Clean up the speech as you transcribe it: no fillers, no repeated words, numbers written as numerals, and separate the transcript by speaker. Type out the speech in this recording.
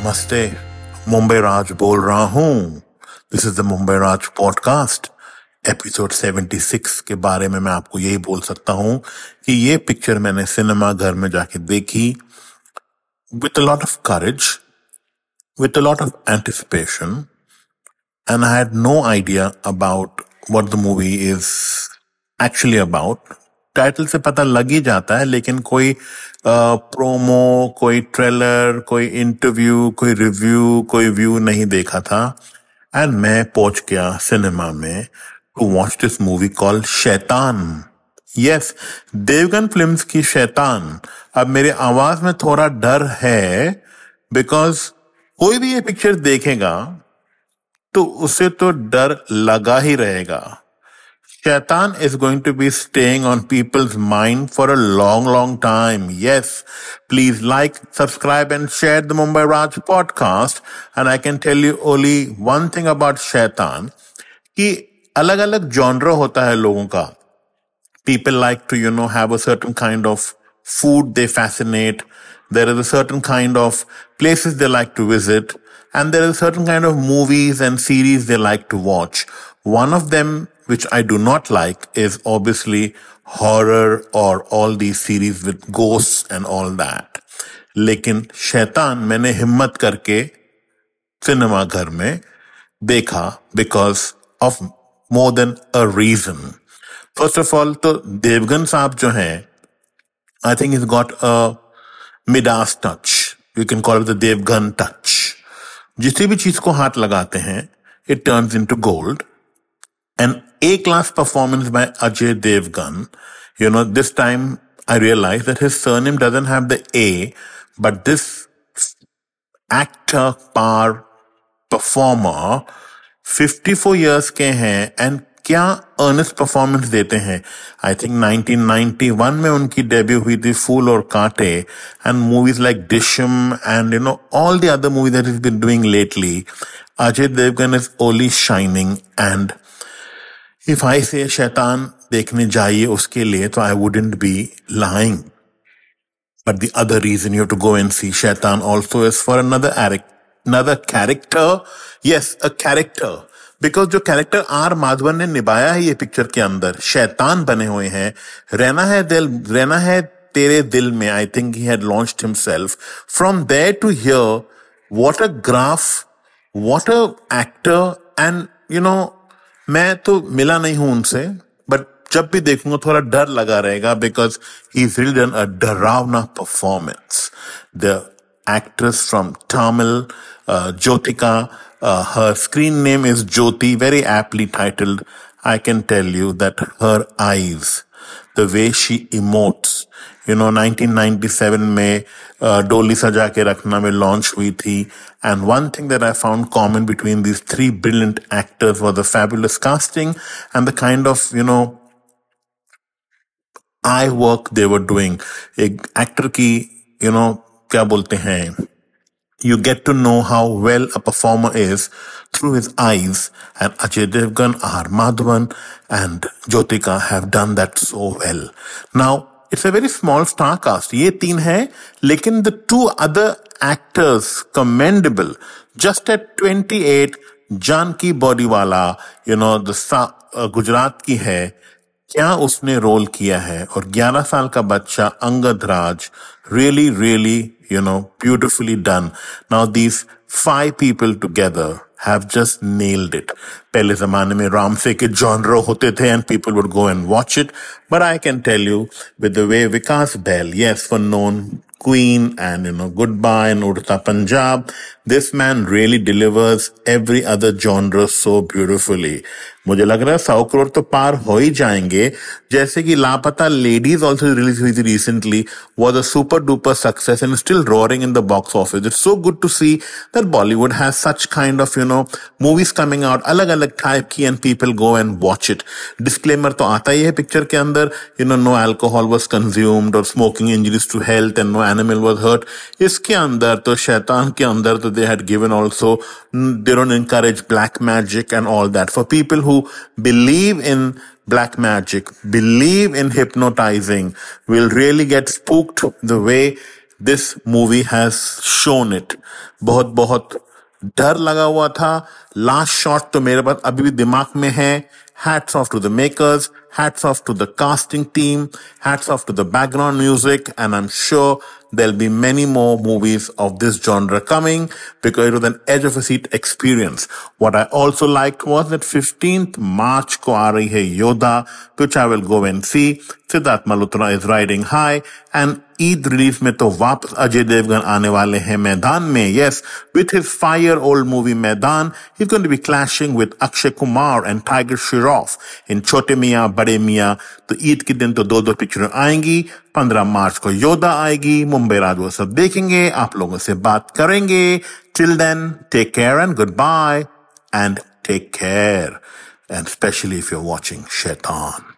Speaker 1: नमस्ते, मुंबई राज बोल रहा हूं। This is the Mumbai Raj podcast. Episode 76 के बारे में मैं आपको यही बोल सकता हूं कि ये पिक्चर मैंने सिनेमा घर में जाके देखी with a lot of courage, with a lot of anticipation, and I had no idea about what the movie is actually about. Title से पता लग ही जाता है, लेकिन कोई प्रोमो, कोई ट्रेलर, कोई इंटरव्यू, कोई रिव्यू, कोई व्यू नहीं देखा था। एंड मैं पहुंच गया सिनेमा में to watch this movie called Shaitaan. Yes, Devgn films की शैतान। अब मेरी आवाज में थोड़ा डर है, बिकॉज कोई भी ये पिक्चर देखेगा तो उसे तो डर लगा ही रहेगा। Shaitan is going to be staying on people's mind for a long, long time. Yes, please like, subscribe and share the Mumbai Raj podcast. And I can tell you only one thing about Shaitan, कि अलग-अलग genre होता है लोगों का. People like to, have a certain kind of food they fascinate. There is a certain kind of places they like to visit. And there is a certain kind of movies and series they like to watch. One of them, which I do not like, is obviously horror or all these series with ghosts and all that. लेकिन शैतान मैंने हिम्मत करके cinema घर में देखा because of more than a reason. First of all, तो देवगन साहब जो हैं, I think he's got a Midas touch. You can call it the Devgan touch. जिस भी चीज को हाथ लगाते हैं, it turns into gold. An A-class performance by Ajay Devgan. This time I realized that his surname doesn't have the A, but this actor, power, performer, 54 years के हैं and क्या earnest performance देते हैं. I think 1991 में उनकी debut हुई थी फूल और कांटे, and movies like Dishyam and all the other movies that he's been doing lately. Ajay Devgan is only shining, and if I say शैतान देखने जाइए उसके लिए, तो I wouldn't be lying. But the other reason you have to go and see शैतान also is for another character. Yes, a character. Because जो character R Madhavan ने निभाया है ये पिक्चर के अंदर, शैतान बने हुए हैं, रहना है तेरे दिल में. I think he had launched himself. From there to here, what a graph, what a actor, and मैं तो मिला नहीं हूं उनसे, बट जब भी देखूंगा थोड़ा डर लगा रहेगा, because he is really done a डरावना performance. The actress from Tamil, Jyothika, her screen name is Jyoti, very aptly titled. I can tell you that her eyes, the way she emotes, 1997 में डोली सजा के रखना में लॉन्च हुई थी. And one thing that I found common between these three brilliant actors was the fabulous casting and the kind of, eye work they were doing. एक actor की, क्या बोलते हैं, you get to know how well a performer is through his eyes, and Ajay Devgan, R. Madhavan, and Jyotika have done that so well. Now, it's a very small star cast. ये तीन है, लेकिन the two other actors commendable. Just at 28, Janaki बॉडीवाला, Gujarat की है, क्या उसने role किया है, और 11 साल का बच्चा अंगद राज, really, really, beautifully done. Now these 5 people together have just nailed it. पहले जमाने में रामसे के genre होते थे and people would go and watch it. But I can tell you, with the way Vikas Bahl, yes, for known Queen and Goodbye and Udta Punjab, this man really delivers every other genre so beautifully. मुझे लग रहा है 100 करोड़ तो पार हो ही जाएंगे. जैसे कि लापता लेडीज ऑल्सो रिलीज हुई थी recently, was a super duper success and still roaring in the box office. It's so good to see that Bollywood has such kind of movies coming out, अलग अलग type की, and people go and watch it. Disclaimer तो आता ही है picture के अंदर, no alcohol was consumed or smoking injuries to health and no animal was hurt. इसके अंदर तो शैतान के अंदर तो they had given also, they don't encourage black magic and all that. For people who believe in black magic, believe in hypnotizing, will really get spooked the way this movie has shown it. बहुत बहुत डर लगा हुआ था। Last shot तो मेरे पास अभी भी दिमाग में है। Hats off to the makers, hats off to the casting team, hats off to the background music, and I'm sure there'll be many more movies of this genre coming because it was an edge of a seat experience. What I also liked was that 15th March को आ रही है योद्धा, which I will go and see. Siddharth Malhotra is riding high, and Eid release में तो वापस अजय देवगन आने वाले हैं मैदान में. Yes, with his 5-year-old movie मैदान, he's going to be clashing with Akshay Kumar and Tiger Shroff in छोटे मियाँ बड़े मियाँ. तो ईद के दिन तो दो पिक्चरें आएंगी. 15 मार्च को योद्धा आएगी. मुंबई राज वो सब देखेंगे, आप लोगों से बात करेंगे. Till then, take care and goodbye, and take care, and especially if you're watching Shaitan.